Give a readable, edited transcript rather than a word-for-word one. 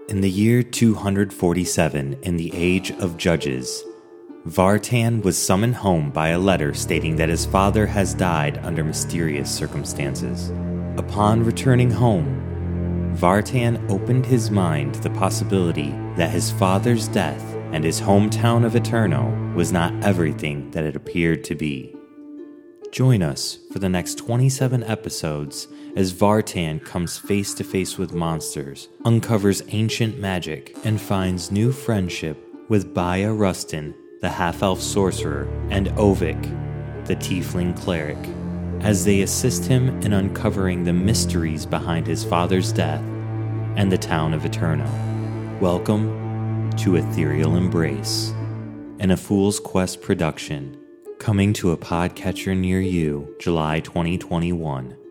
In the year 247 in the Age of Judges, Vartan was summoned home by a letter stating that his father has died under mysterious circumstances. Upon returning home, Vartan opened his mind to the possibility that his father's death and his hometown of Eterno was not everything that it appeared to be. Join us for the next 27 episodes as Vartan comes face to face with monsters, uncovers ancient magic, and finds new friendship with Baya Rustin, the half-elf sorcerer, and Ovik, the tiefling cleric, as they assist him in uncovering the mysteries behind his father's death and the town of Eterno. Welcome to Ethereal Embrace, an A Fool's Quest production, coming to a podcatcher near you, July 2021.